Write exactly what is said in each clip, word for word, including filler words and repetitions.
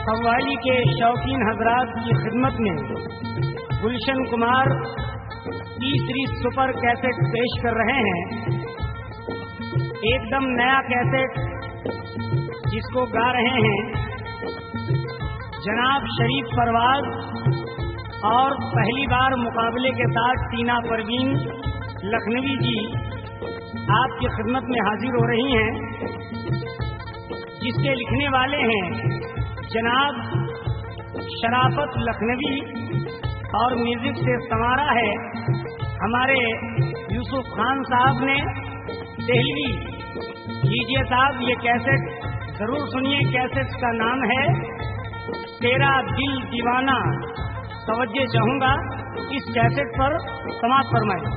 कव्वाली के शौकीन हजरात की खिदमत में गुलशन कुमार तीसरी सुपर कैसेट पेश कर रहे हैं। एकदम नया कैसेट जिसको गा रहे हैं जनाब शरीफ परवाज और पहली बार मुकाबले के साथ टीना परवीन लखनवी जी आपकी खिदमत में हाजिर हो रही हैं, जिसके लिखने वाले हैं जनाब शराफत लखनवी और म्यूजिक से संवारा है हमारे यूसुफ खान साहब ने दिल्ली। लीजिए साहब, ये कैसेट जरूर सुनिए। कैसेट का नाम है तेरा दिल दीवाना। तवज्जो चाहूंगा इस कैसेट पर समाप्त फरमाएं।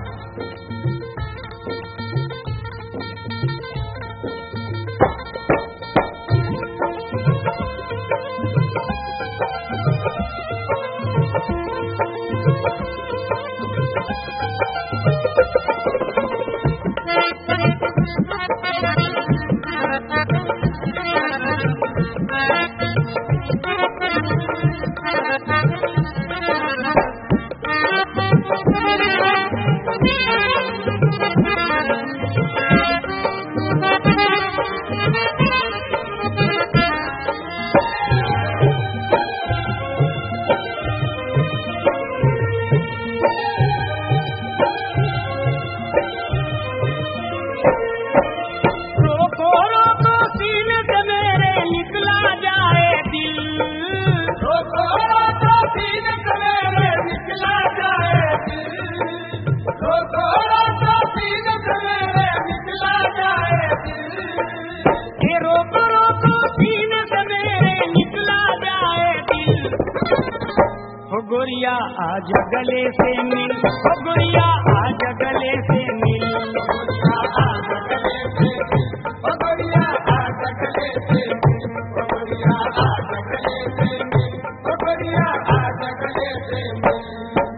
गोरिया आजा गले से मिल, ओ गोरिया आजा गले से मिल, आजा गले से मिल, ओ गोरिया आजा गले से मिल, ओ गोरिया आजा गले से मिल, ओ गोरिया आजा गले से मिल।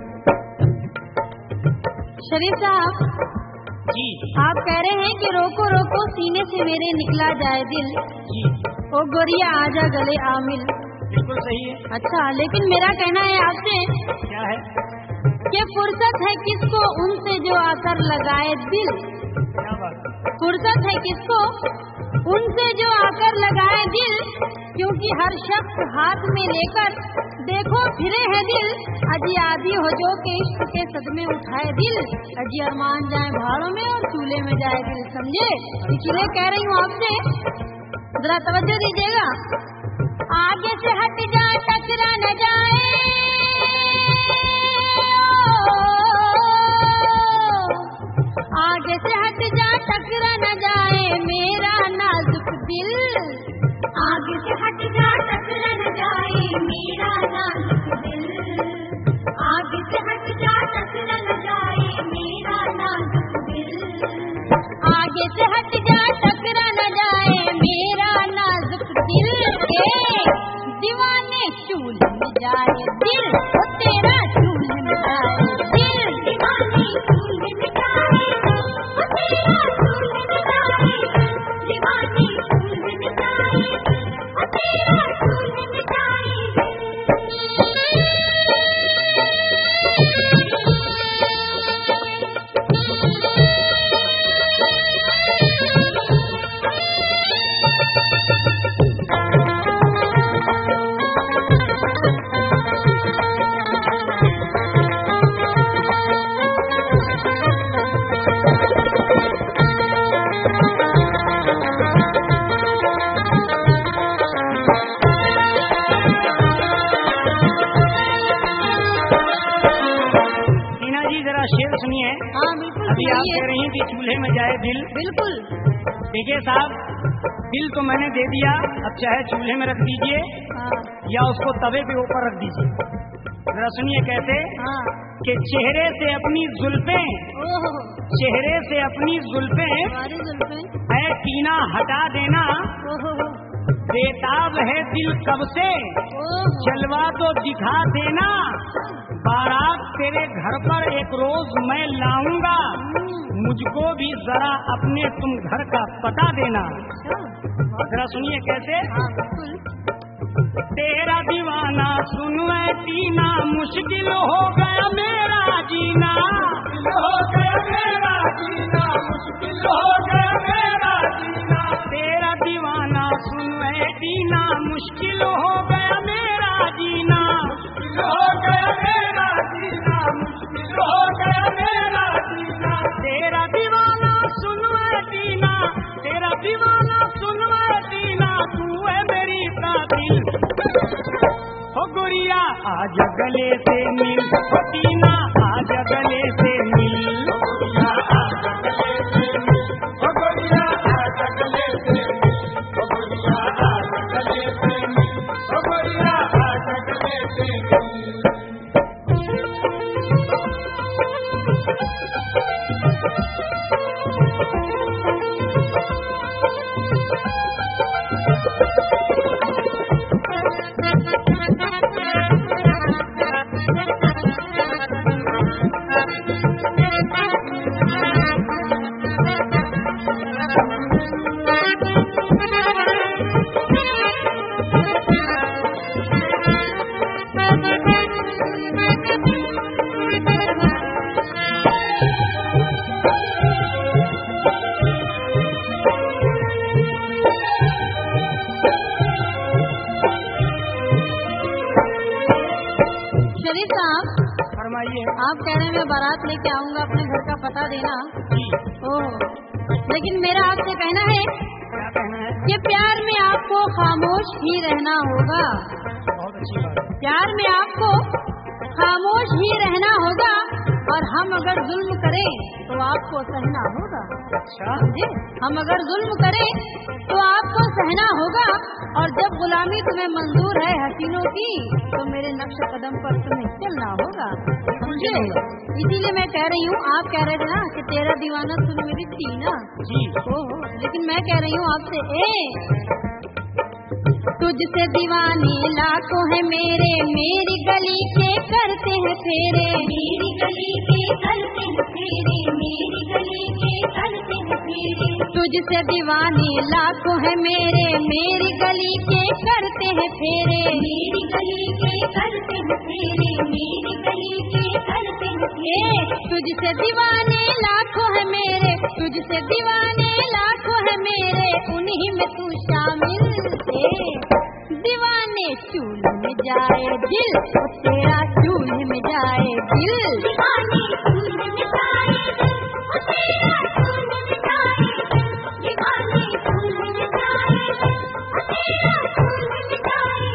शरीफ साहब जी, आप कह रहे हैं कि रोको रोको सीने से मेरे निकला जाए दिल, जी, ओ गोरिया आजा गले आ मिल। बिल्कुल सही है। अच्छा, लेकिन मेरा कहना है आपसे क्या है कि फुर्सत है किसको उनसे जो आकर लगाए दिल। क्या बात? फुर्सत है किसको उनसे जो आकर लगाए दिल, क्योंकि हर शख्स हाथ में लेकर देखो फिरे है दिल। अजी आदि हो जो के इश्क के सदमे उठाए दिल, अजी अरमान जाए भाड़ों में और चूल्हे में जाए दिल। समझे? इसलिए कह रही हूँ आपसे, जरा तवज्जो दीजिएगा। आगे से हट जाए टकरा न जाए, आगे से हट जाए टकरा न जाए मेरा नाजुक दिल, आगे से हट जाए टकरा न जाए मेरा नाजुक दिल, आगे से हट जाए टकरा न जाए मेरा नाजुक दिल, आगे से हट जाए टकरा न जाए मेरा नाजुक दिल। दीवाने चूल्हे में जाए दिल, वो तेरा चूल्हे में जाए दिल, दीवाने चूल्हे में जाए, वो तेरा चूल्हे में जाए, दीवाने चूल्हे में जाए, वो तेरा चूल्हे में जाए। शेर सुनिए। हाँ बिल्कुल। अभी आप कह रही हैं कि चूल्हे में जाए दिल। बिल्कुल। देखिए साहब, दिल तो मैंने दे दिया, अब चाहे चूल्हे में रख दीजिए हाँ। या उसको तवे पे ऊपर रख दीजिए। जरा सुनिए कैसे हाँ। कि चेहरे से अपनी जुल्फें, चेहरे से अपनी जुल्फें जुल्फें ऐ टीना हटा देना, बेताब है दिल कब से, जलवा तो दिखा देना। बारात तेरे घर पर एक रोज मैं लाऊंगा, मुझको भी जरा अपने तुम घर का पता देना। जरा सुनिए कैसे। तेरा दीवाना सुन वे टीना, मुश्किल हो गया मेरा जीना, हो गया मेरा जीना, मुश्किल हो गया मेरा जीना। तेरा दीवाना सुन वे टीना, मुश्किल हो गया मेरा जीना, मुश्किल हो गया मेरा जीना, मुश्किल हो गया मेरा जीना। तेरा दीवाना सुन वे टीना, तेरा दीवाना सुन वे टीना, तू है मेरी कातिल। हो गुड़िया आज गले से मिल, हो टीना आज गले से मिल, हो गुड़िया आज गले से मिल, हो गुड़िया आज गले से मिल, हो गुड़िया आज गले से मिल। आप कह रहे हैं मैं बारात लेके आऊंगा, अपने घर का पता देना। ओह, लेकिन मेरा आपसे कहना है, क्या कहना है? कि प्यार में आपको खामोश ही रहना होगा। बहुत अच्छी बात। प्यार में आपको खामोश ही रहना होगा, और हम अगर जुल्म करें तो आपको सहना होगा। अच्छा जी, हम अगर जुल्म करें तो आपको सहना होगा, और जब गुलामी तुम्हें मंजूर है हसीनों की, तो मेरे नक्श कदम पर तुम्हें चलना होगा, समझे? इसीलिए मैं कह रही हूँ, आप कह रहे थे ना कि तेरा दीवाना सुन मेरी टीना जी, ओहो, लेकिन मैं कह रही हूँ आपसे, ए तुझसे दीवानी लाखों है मेरे, मेरी गली के करते हैं फेरे, मेरी गली के करते हैं फेरे, मेरी गली के करते हैं फेरे। तुझसे दीवानी लाखों है मेरे, मेरी गली के करते हैं फेरे, मेरी गली के करते हैं फेरे, मेरी गली के करते हैं फेरे। तुझसे दीवाने लाखों है मेरे, तुझसे दीवाने लाखों है मेरे, उन्हीं में तू शामिल है। दीवाने चूल्हे में जाए दिल, तेरा चूल्हे में जाए दिल, दीवाने चूल्हे में जाए दिल, तेरा चूल्हे में जाए दिल, दीवाने चूल्हे में जाए दिल, तेरा चूल्हे में जाए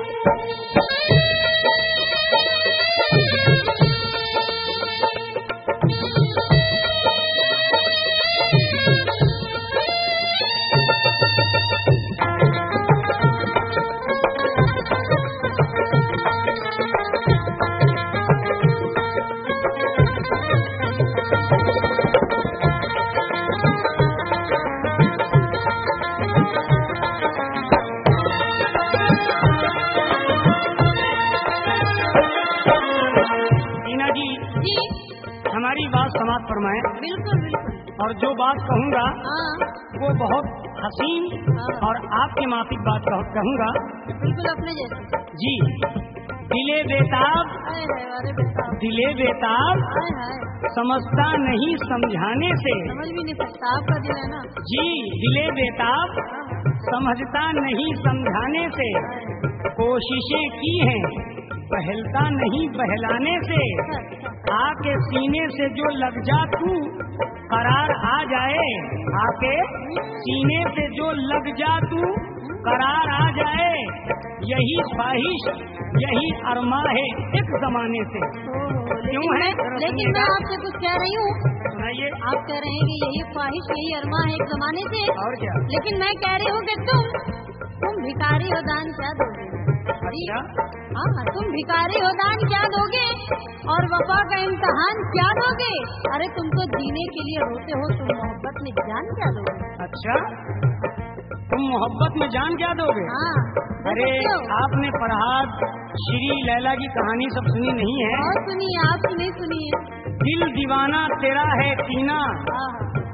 फरमाएं। बिल्कुल बिल्कुल। और जो बात कहूँगा वो बहुत हसीन और आपके माफिक बात कहूँगा। बिल्कुल अपने जैसे। जी, दिले बेताब, दिले बेताब समझता नहीं समझाने से, समझ भी नहीं सकता, आपका दिल है ना। जी, दिले बेताब समझता नहीं समझाने से, कोशिशें की हैं बहलता नहीं बहलाने से, आके सीने से जो लग जा तू करार आ जाए, आके सीने से जो लग जा तू करार आ जाए, यही ख्वाहिश यही अरमा है एक जमाने से। क्यों है? लेकिन मैं आपसे कुछ कह रही हूँ, सुनाइए। आप कह रहे हैं कि यही ख्वाहिश यही अरमा है एक जमाने से, और क्या? लेकिन मैं कह रही हूँ कि तुम तुम भिखारी हो, दान क्या दोगे? हाँ, तुम भिखारी हो, दान क्या दोगे? और वफा का इम्तहान क्या दोगे? अरे तुम तो जीने के लिए रोते हो, तुम मोहब्बत में जान क्या दोगे? अच्छा, तुम मोहब्बत में जान क्या दोगे? हाँ। अरे आपने फरहाद श्री लैला की कहानी सब सुनी नहीं है? और सुनी, आपकी नहीं सुनी है। दिल दीवाना तेरा है कीना,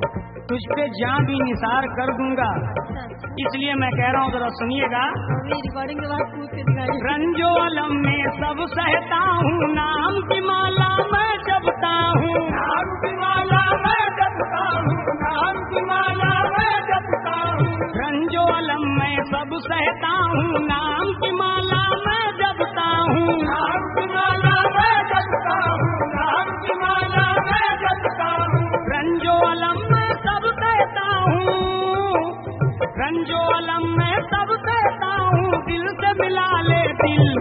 तुझ पे जां भी निसार कर दूंगा। इसलिए मैं कह रहा हूँ, जरा सुनिएगा। रिकॉर्डिंग के बाद पूछ के दिखाइए। रंजो अलम में सब सहता हूँ, नाम की माला मैं जपता हूँ, नाम की माला मैं जपता हूँ, नाम की माला मैं जपता हूँ। रंजो अलम में सब सहता हूँ, नाम की माला मैं जपता हूँ, नाम की माला मैं जपता हूँ, नाम की माला मैं जपता हूँ। रंजो अलम में सब सहता हूँ, रंजो अलम में सब सहता हूँ, दिल से मिला ले दिल।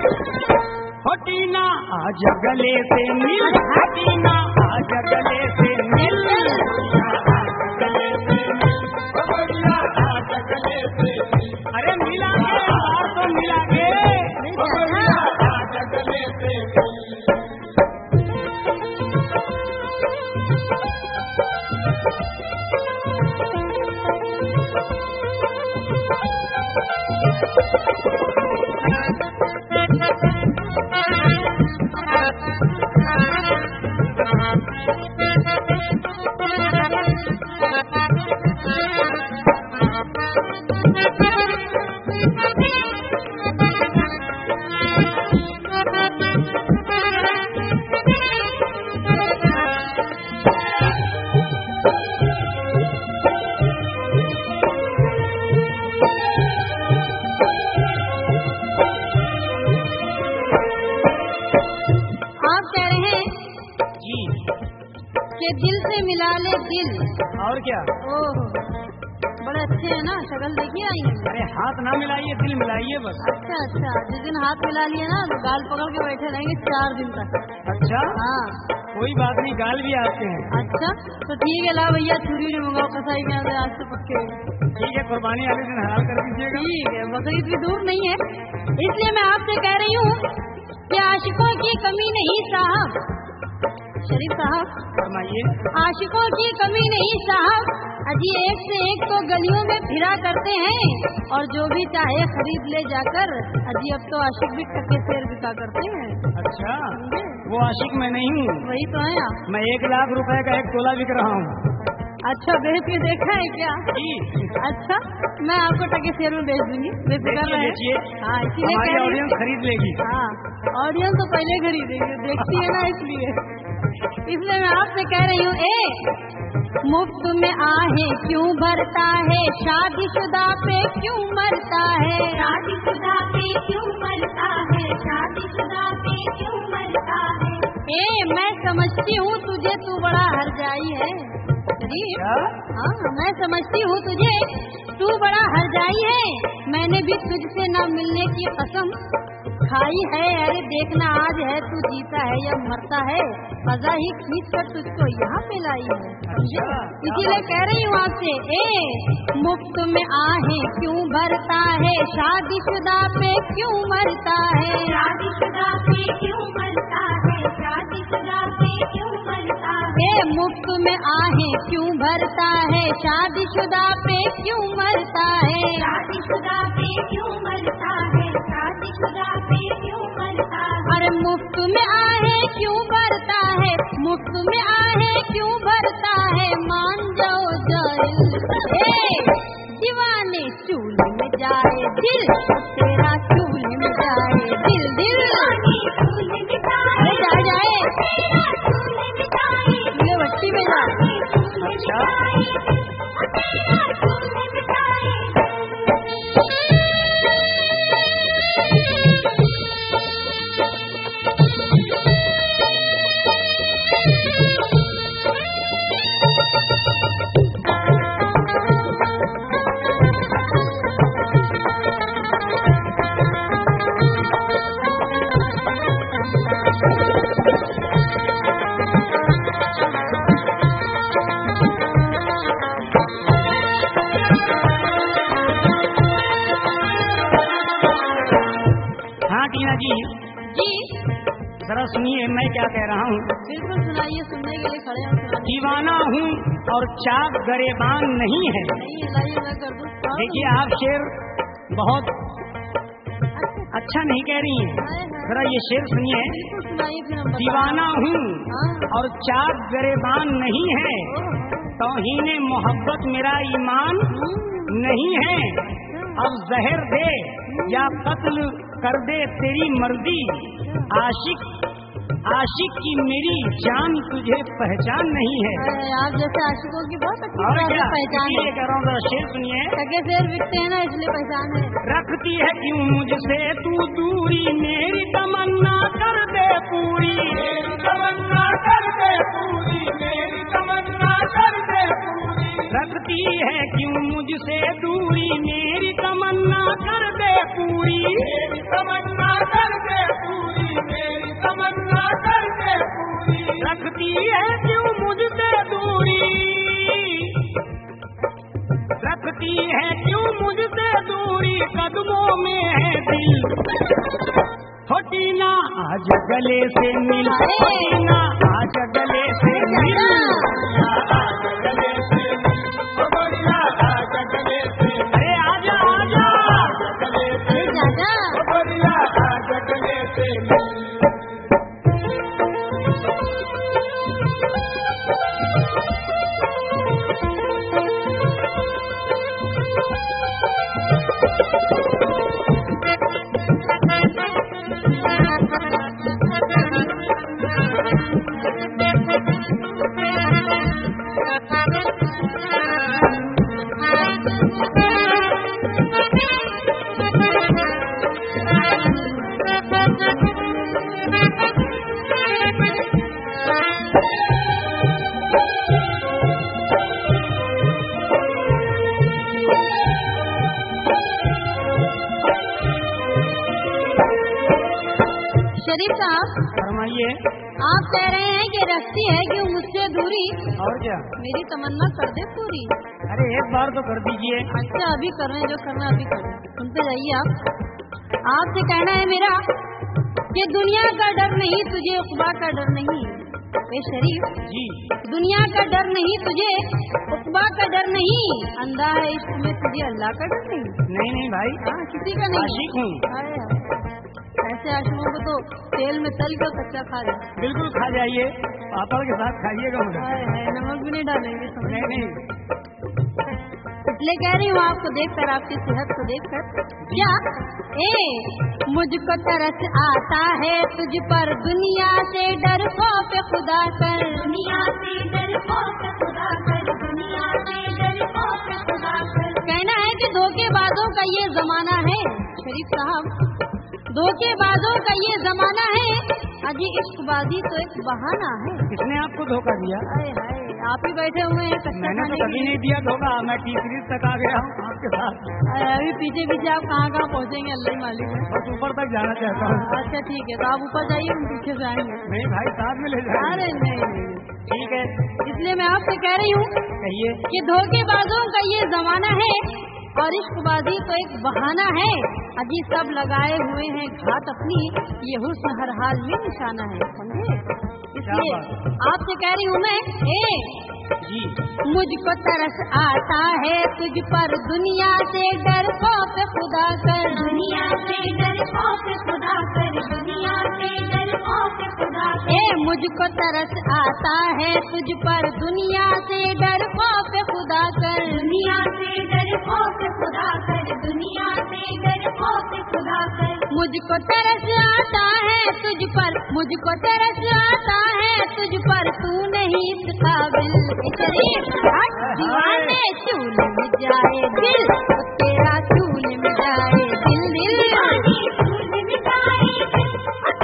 हटीना आज गले से मिल, हटीना आज गले से मिल, गले से मिल, आज गले से। अरे मिला के बार तो मिला के, आज गले से मिल। मिला ले दिल। और क्या? ओह बड़े अच्छे हैं ना, शक्ल देखिए आई। अरे हाथ ना मिलाइए, दिल मिलाइए बस। अच्छा अच्छा, जिस दिन हाथ मिला लिए ना तो गाल पकड़ के बैठे रहेंगे चार दिन तक। अच्छा हाँ कोई बात नहीं, गाल भी आते हैं। अच्छा तो ठीक है, ला भैया छुरी नहीं मंगाओ कसाई में आज से पक्के। ठीक है, कुर्बानी वाले दिन हलाल कर दीजिएगा। ठीक है, बकरीद भी दूर नहीं है, इसलिए मैं आपसे कह रही हूँ कि आशिकों की कमी नहीं साहब। शरीफ साहब फरमाइए। आशिकों की कमी नहीं साहब, अजी एक से एक तो गलियों में फिरा करते हैं और जो भी चाहे खरीद ले जाकर। अजी अब तो आशिक भी टक्के शेर बिका करते हैं। अच्छा वो आशिक मैं नहीं हूँ। वही तो है आप। मैं एक लाख रुपए का एक तोला बिक रहा हूँ। अच्छा बेच के देखा है क्या? अच्छा मैं आपको टके शेर में बेच दूंगी, बेफिक्र रहे। हाँ इसीलिए ऑडियंस खरीद लेगी। हाँ ऑडियंस तो पहले खरीदेगी, देखती है ना, इसलिए इसलिए मैं आपसे कह रही हूँ, ए मुफ्त में आहे क्यों भरता है, शादीशुदा पे क्यों मरता है, शादीशुदा पे क्यों मरता है, शादीशुदा पे क्यों मरता है। ए मैं समझती हूँ तुझे तू बड़ा हरजाई है। हाँ मैं समझती हूँ तुझे तू बड़ा हरजाई है, मैंने भी तुझसे न मिलने की कसम खाई है। अरे देखना आज है तू जीता है या मरता है, मजा ही खींच कर तुझको यहाँ पे लाई है। इसीलिए कह रही हूँ आपसे, ए मुफ्त में आहे क्यों भरता है, शादीशुदा पे क्यों मरता है, शादीशुदा पे क्यों मरता है, शादीशुदा पे क्यों मरता है। ए मुफ्त में आहे क्यों भरता है, शादीशुदा पे क्यों मरता है, शादीशुदा पे क्यों मरता है, शादीशुदा पे क्यों मरता है। अरे मुफ्त में आहे क्यों भरता है, मुफ्त में आहे क्यों भरता है, मान जाओ जाए दीवाने चूल्हे में जाए दिल, तेरा चूल्हे में जाए दिल, दिल जाए जाए ये भट्टी में जाए। अच्छा जी जी जरा सुनिए मैं क्या कह रहा हूँ। बिल्कुल सुनाइए, सुनने के लिए खड़े हैं। दीवाना हूँ और चाक गरेबान नहीं है। देखिए आप शेर बहुत अच्छा नहीं कह रही हैं, जरा ये शेर सुनिए। सुनाइए। दीवाना हूँ और चाक गरेबान नहीं है, तौहीने मोहब्बत मेरा ईमान नहीं है। अब जहर दे या कत्ल कर दे तेरी मर्जी, आशिक आशिक की मेरी जान तुझे पहचान नहीं है। आप जैसे आशिकों की बहुत अच्छी और तरह क्या से पहचान है। ये कह रहा हूँ, शेर सुनिए। सगे शेर बिकते हैं ना, इसलिए पहचान है। रखती है क्यों मुझसे तू दूरी, मेरी तमन्ना कर दे पूरी, मेरी तमन्ना कर दे पूरी, मेरी तमन्ना कर दे पूरी। रखती है क्यों मुझसे दूरी, मेरी तमन्ना कर दे पूरी, मेरी तमन्ना कर दे पूरी, मेरी तमन्ना कर दे पूरी। रखती है क्यों मुझसे दूरी, रखती है क्यों मुझसे दूरी, कदमों में है दिल। होटीना आज गले से मिल, होटीना आज गले से मिल, आज गले से मिल, बढ़िया आज गले से, अरे आजा आजा गले से, बढ़िया आज गले से मिल। शरीफ साहब फरमाइए। आप कह रहे हैं कि रखती है क्यों मुझसे दूरी, और क्या, मेरी तमन्ना कर दे पूरी। अरे एक बार तो कर दीजिए। अच्छा अभी कर रहे हैं, जो करना अभी कर रहे हैं, सुनते जाइए आप। आपसे कहना है मेरा कि दुनिया का डर नहीं तुझे, उक़बा का डर नहीं। ए शरीफ जी, दुनिया का डर नहीं तुझे, उक़बा का डर नहीं, अंधा है इश्क में तुझे अल्लाह का डर नहीं। नहीं नहीं भाई, हाँ किसी का नहीं। आशिक हूँ। हाय हाय। ऐसे आशिकों को तो तेल में तल कर कच्चा खा ले। बिल्कुल खा जाइए, पापड़ के साथ खाइएगा मुझे। हाय हाय, नमक भी नहीं डालेंगे समझ। नहीं नहीं, इसलिए कह रही हूँ आपको देखकर, आपकी सेहत को देखकर, क्या ए मुझको तरस आता है तुझ पर, दुनिया से डर खौफ खुदा कर, दुनिया से डर खौफ खुदा कर, दुनिया से डर खौफ खुदा कर। कहना है कि धोखेबाजों का ये जमाना है शरीफ साहब, धोखेबाजों का ये जमाना है। अजी इश्कबाजी तो एक बहाना है। किसने आपको धोखा दिया? हाय हाय, आप ही बैठे हुए हैं कच्चा मैंने तो खाने कभी के लिए। नहीं दिया धोखा, मैं तीसरी तक आ गया हूँ आपके साथ। अरे अभी पीछे पीछे आप कहाँ कहाँ पहुँचेंगे अल्लाह ही मालिक है। बस ऊपर तक जाना चाहता हूँ। अच्छा ठीक है, तो आप ऊपर जाइए, हम पीछे से आएंगे। नहीं भाई, साथ में ले जाए। अरे नहीं नहीं, ठीक है, इसलिए मैं आपसे कह रही हूँ कहिए। कि धोखेबाजों का ये जमाना है और इश्कबाजी तो एक बहाना है। अजी सब लगाए हुए हैं घात अपनी, ये हुस्न हर हाल में निशाना है, समझे। इसलिए आपसे कह रही हूँ मैं, ए जी, मुझको तरस आता है तुझ पर, दुनिया से डर खौफ खुदा कर, दुनिया से डर खौफ खुदा कर, दुनिया से डर खौफ खुदा कर। ए मुझको तरस आता है तुझ पर, दुनिया से डर खौफ खुदा कर, दुनिया से डर खौफ खुदा कर, दुनिया से डर खौफ खुदा कर। मुझको तरस आता है तुझ पर, मुझको तरस आता है तुझ पर, तू नहीं इस काबिल। दीवाने चूल में जाए दिल, तेरा चूल में जाए दिल, दिल चूल में जाए दिल,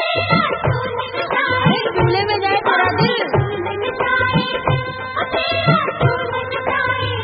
चूल्हे में जाए तेरा दिल, चूल्हे में जाए तेरा चूल्हे में जाए।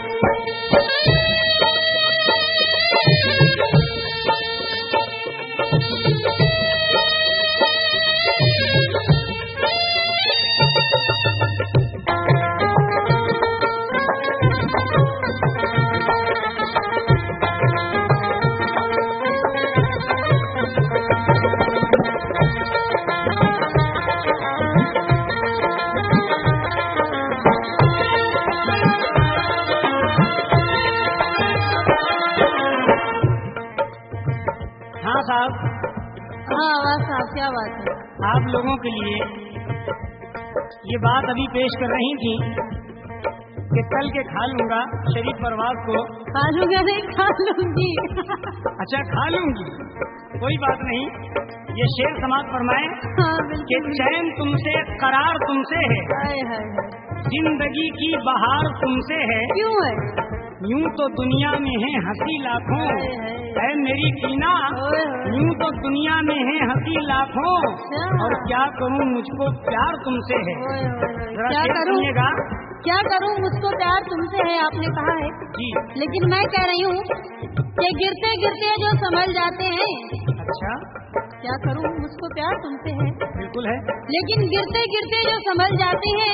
साहब क्या बात है। आप लोगों के लिए ये बात अभी पेश कर रही थी कि कल के खा लूंगा शरीफ परवाज को। खा लूंगा नहीं, खा लूंगी। अच्छा खा लूंगी, कोई बात नहीं। ये शेर समाज फरमाए हाँ, कि चैन तुमसे, करार तुमसे है, हाय हाय हाय। जिंदगी की बहार तुमसे है। क्यों है? यूं तो दुनिया में है हंसी लाखों, है मेरी कीना, यूं तो दुनिया में है हंसी लाखों, और क्या करूं मुझको प्यार तुमसे है। जरा क्या शेर करूं? सुनिएगा। क्या करूं मुझको प्यार तुमसे है, आपने कहा है जी। लेकिन मैं कह रही हूँ कि गिरते गिरते जो संभल जाते हैं। अच्छा, क्या करूं मुझको प्यार तुमसे है, बिल्कुल है। लेकिन गिरते गिरते जो संभल जाते हैं।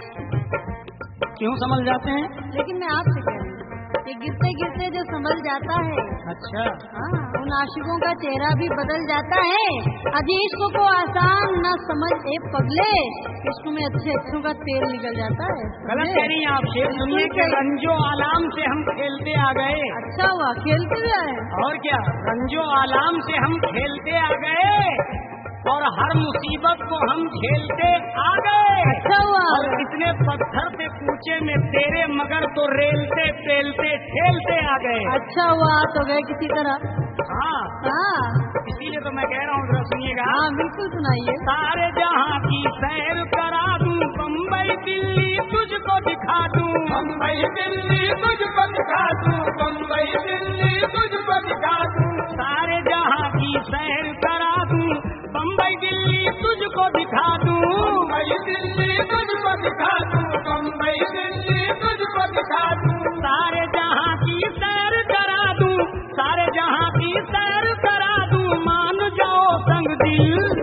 क्यों संभल जाते हैं? लेकिन मैं आपसे कह रही हूँ कि गिरते गिरते जो संभल जाता है। अच्छा, हाँ, उन आशिकों का चेहरा भी बदल जाता है। अजी इश्क को आसान न समझ ए पगले, इश्क में अच्छे अच्छों का तेल निकल जाता है। गलत कह रही हैं आप। शेर सुनिए कि रंजो आलाम से हम खेलते आ गए। अच्छा हुआ खेलते भी आए। और क्या, रंजो आलाम से हम खेलते आ गए, और हर मुसीबत को हम झेलते आ गए। अच्छा हुआ। और कितने पत्थर पे कूचे में तेरे, मगर तो रेलते पेलते ठेलते आ गए। अच्छा हुआ तो गए किसी तरह। हाँ हाँ, इसीलिए तो मैं कह रहा हूँ, जरा सुनिएगा। हाँ बिल्कुल सुनाइए। सारे जहाँ की सैर करा दूं, बम्बई दिल्ली तुझको दिखा दूं, बम्बई दिल्ली तुझको दिखा दूं, बम्बई दिल्ली तुझको दिखा दूं। सारे जहाँ की सैर करा दूं, बम्बई दिल्ली तुझको दिखा दूं, बम्बई दिल्ली तुझको दिखा दूं, बम्बई दिल्ली तुझको दिखा दूं। सारे जहाँ की सैर करा दूं, सारे जहाँ की सैर करा दूं, मान जाओ संग दिल।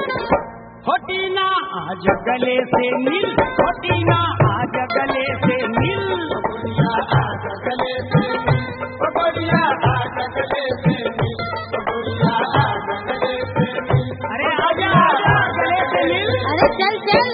होटीना आज गले से मिल, होटीना आज गले से मिल, बढ़िया आज गले से मिल, बढ़िया आज गले से मिल, बढ़िया आज गले से मिल। अरे आजा आजा गले से मिल। अरे चल चल।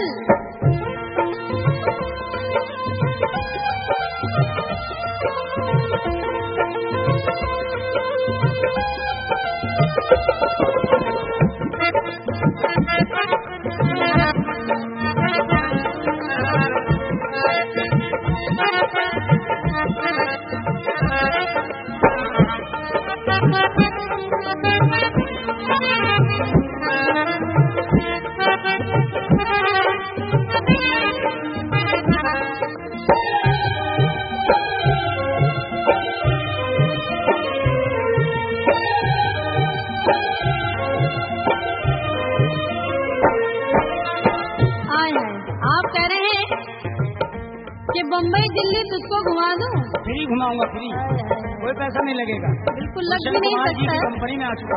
बम्बई दिल्ली तुझको घुमा दूं? फ्री घुमाऊंगा, फ्री, कोई पैसा नहीं लगेगा। बिल्कुल लग भी नहीं सकता है। कंपनी में आ चुका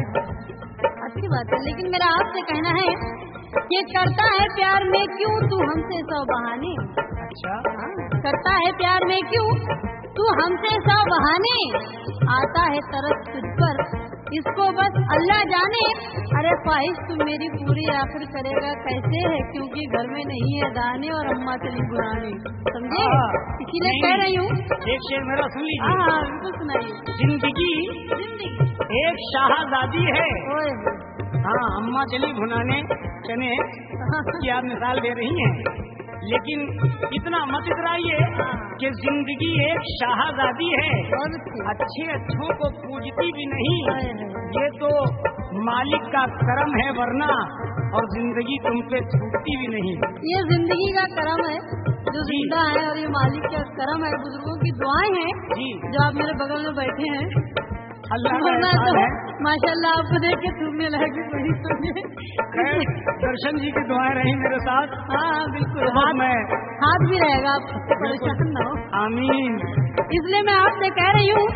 हूँ। अच्छी बात है, लेकिन मेरा आपसे कहना है कि करता है प्यार में क्यों तू हमसे सौ बहाने। अच्छा, करता है प्यार में क्यों तू हमसे सौ बहाने, आता है तरस तुझ पर इसको बस अल्लाह जाने। अरे ख्वाहिश तू मेरी पूरी आखिर करेगा कैसे है, क्योंकि घर में नहीं है दाने और अम्मा चली बुरानी, समझे? इसीलिए कह रही हूँ। एक शेर मेरा सुन लीजिए। हाँ बिल्कुल सुनाइए। जिंदगी जिंदगी एक शाहजादी है। ओए हाँ, अम्मा चली भुनाने चने की आप मिसाल दे रही हैं, लेकिन इतना मत इतराइए कि जिंदगी एक शाहजादी है, अच्छे अच्छों को पूजती भी नहीं, ये तो मालिक का करम है, वरना और जिंदगी तुम पे छूटती भी नहीं। ये जिंदगी का करम है जो जिंदा है, और ये मालिक का करम है, बुजुर्गों की दुआएं हैं जी, जो आप मेरे बगल में बैठे हैं। अल्लाह का तो एहसान है। माशाल्लाह आपको देख के थूकने लगी बड़ी सुनिए। खैर, दर्शन जी की दुआएं रही मेरे साथ। हाँ हाँ बिल्कुल, तो हाथ मैं हाथ भी रहेगा, आप परेशान न हो। आमीन। इसलिए मैं आपसे कह रही हूँ,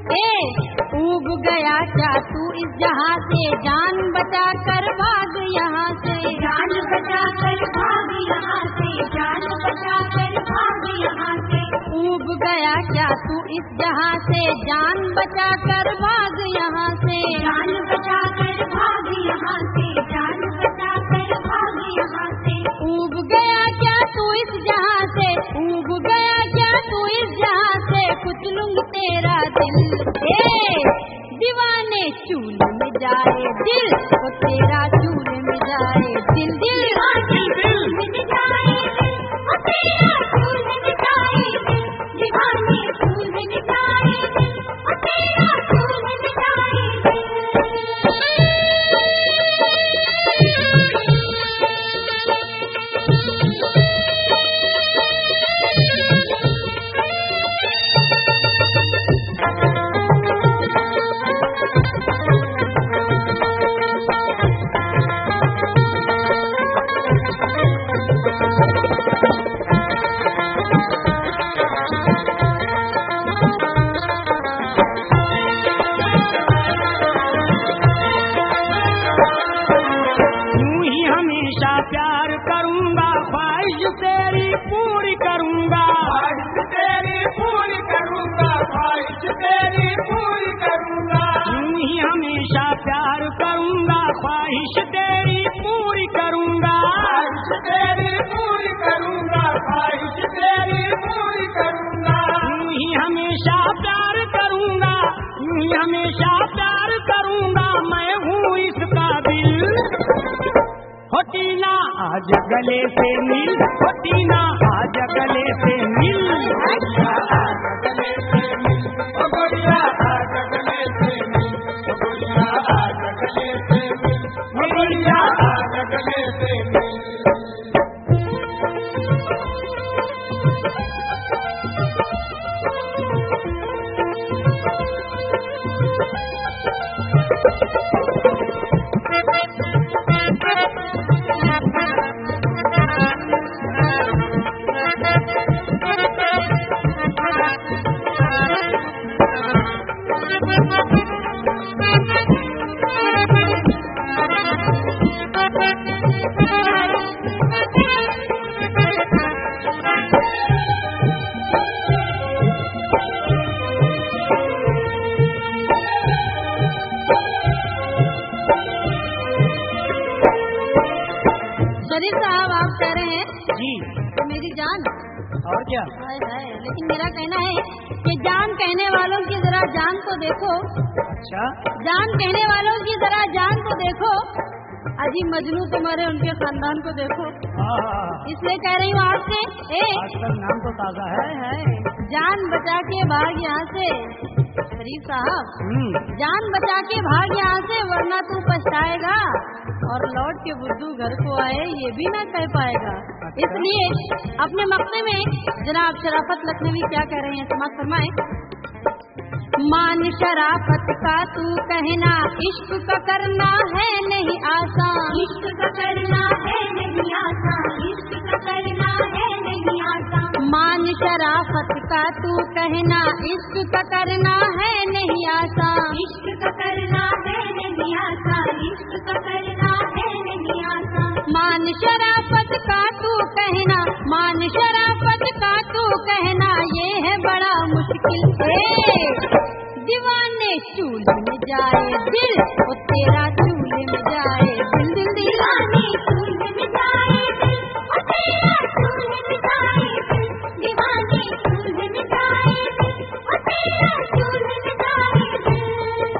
ए उब गया क्या तू इस जहाँ से, जान बचा कर भाग यहाँ से, जान बचा कर भाग यहाँ से, जान बचा कर भाग यहाँ से। उब गया क्या तू इस जहाँ से, जान बचा कर भाग यहाँ से, जान बचा कर भाग यहाँ से, जान बचा कर भाग यहाँ से। उब गया क्या तू इस जहाँ से, उब गया क्या तू इस जहाँ से, कुचलूंग तेरा दिल। ए दीवाने चूल्हे में जाए दिल, वो तेरा चूल्हे में जाए दिल, दिल दिल दिल में जाए दिल, वो तेरा चूल्हे में जाए पूरी करूंगा, यूं ही हमेशा प्यार करूंगा, ख्वाहिश तेरी पूरी करूंगा, ख्वाहिश तेरी पूरी करूंगा, ख्वाहिश तेरी पूरी करूंगा, यूं ही हमेशा प्यार करूंगा, यूं ही हमेशा प्यार करूंगा, मैं हूँ इसका दिल। हो टीना आज गले से मिल, हो टीना आज गले से मिल, गले से मिल, ओ गोरिया आज गले से मिल, ओ गोरिया आज गले से मिल, ओ गोरिया आज गले से मिल। शरीफ साहब आप कह रहे हैं जी तो मेरी जान, और क्या? हाय हाय, लेकिन मेरा कहना है कि जान कहने वालों की जरा जान तो देखो, अच्छा जान कहने वालों की जरा जान तो देखो, अजी मजनू को मरे उनके खानदान को देखो। हाँ, इसलिए कह रही हूँ आपसे, ए आजकल नाम तो ताजा है। हाय हाय, जान बचा के भाग यहाँ से शरीफ साहब, हम्म, जान बचा के भाग यहाँ से, वरना तू पछताएगा और लौट के बुद्धू घर को आए ये भी ना कह पाएगा। इसलिए अपने मक्ते में जनाब शराफत लखनवी क्या कह रहे हैं, समाज फरमाए। मान शराफत का तू कहना, इश्क का करना है नहीं आसान, इश्क का करना है नहीं आसान, इश्क का करना है नहीं आसान। मान शराफत का तू कहना, इश्क का करना है नहीं आसान, इश्क का करना है नहीं आसान, इश्क का करना है नहीं आसान। मान शराफत का तू कहना, मान शराफत का तू कहना, ये है बड़ा मुश्किल है। दीवाने चूल्हे में जाए दिल, ओ तेरा चूल्हे में जाए दिल, दिल दीवाने चूल्हे में जाए दिल, ओ तेरा चूल्हे में जाए दिल, दीवाने चूल्हे में जाए दिल, ओ तेरा चूल्हे में जाए दिल।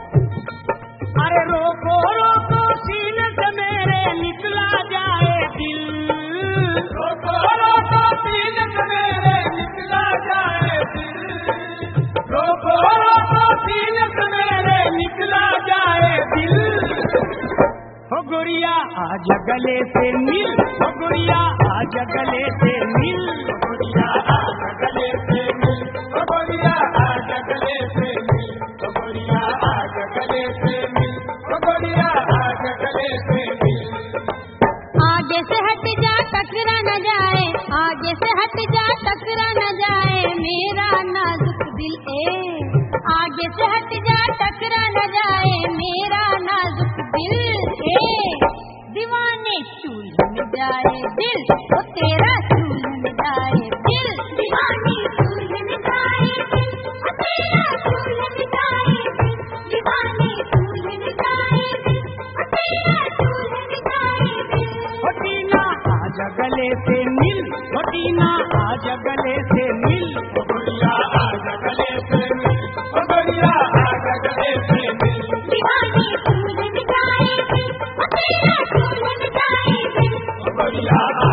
अरे रोको रोको सीने से मेरे निकला जाए दिल, रोको रोको सीने से मेरे निकला जाए दिल, रोको रोको सीने से मेरे निकला जाए दिल। हो गुड़िया आज गले से मिल, हो गुड़िया आज गले से मिल, गोरिया आज गले से मिल, ओ गोरिया आज गले से मिल, ओ गोरिया आज गले से मिल, ओ गोरिया आज गले से मिल। आगे से हट जा टकरा न जाए, आगे से हट जा टकरा न जाए मेरा नाजुक दिल, ए आगे से हट जा टकरा न जाए मेरा नाजुक दिल, ए दीवाने चूल्हे में जाए दिल, ओ तेरा चूल्हे में जाए दिल, दीवाने चूल्हे में जाए दिल, ओ तेरा चूल्हे में जाए दिल, दीवाने चूल्हे में जाए दिल, ओ तेरा चूल्हे में जाए दिल। हो टीना आज गले से मिल, हो टीना आज गले से मिल, ओ गोरिया आज गले से मिल, ओ गोरिया आज गले से मिल, दीवाने चूल्हे में जाए दिल, ओ तेरा चूल्हे में जाए दिल। ओ गोरिया